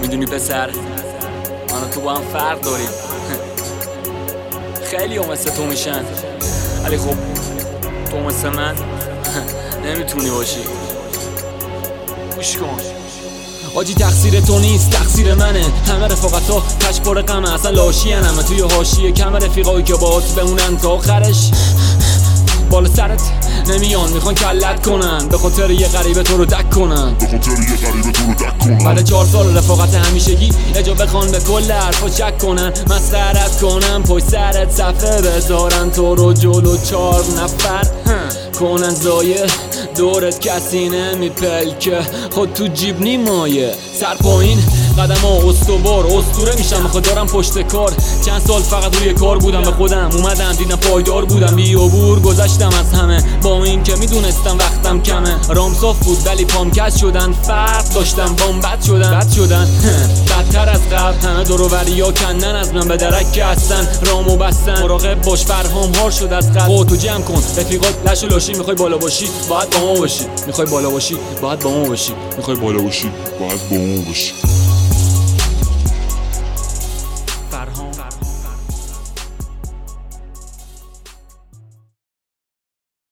میدونی پسر، من و تو با هم فرق داریم. خیلی ها مثل تو میشن، ولی خب تو مثل من نمیتونی باشی. گوش کن آجی، تقصیر تو نیست، تقصیر منه. همه رفاقتا تش پر غمه، اصلا لاشی همه توی حاشیه کم رفیقایی که باهات بمونن تا آخرش بالا سرت نمیان، میخوان کلت کنن به خاطر یه غریبه تو رو دک کنن. بعد 4 سال رفاقت همیشگی یه جا بخوان به کل حرفا شک کنن، مسخرت کنن پشت سرت صفحه بذارن تو رو جلو 4 نفر کنن زایه. دورت کسی نمیپلکه، خود تو جیب نیمایه. سر پایین قدم ها استوار، اسطوره میشم بخواد دارم پشت کار. چند سال فقط روی کار بودم، به خودم اومدم دیدم پایدار بودم. بی عبور گذشتم از همه، با این که میدونستم وقتم کمه. رام صاف بود ولی پام کج شدن، فرق داشتم بام بد شدن بدتر از قبل. همه دور و بریا کندن از من به درک که هستن، رامو بستن. مراقب باش فرهام هار شد از قلب. خودتو جمع کن رفیقات لش و لاشی، میخوای بالا باشی باید با ما باشی، میخوای بالا باشی باید با ما باشی، میخوای بالا باشی باید با ما باشی.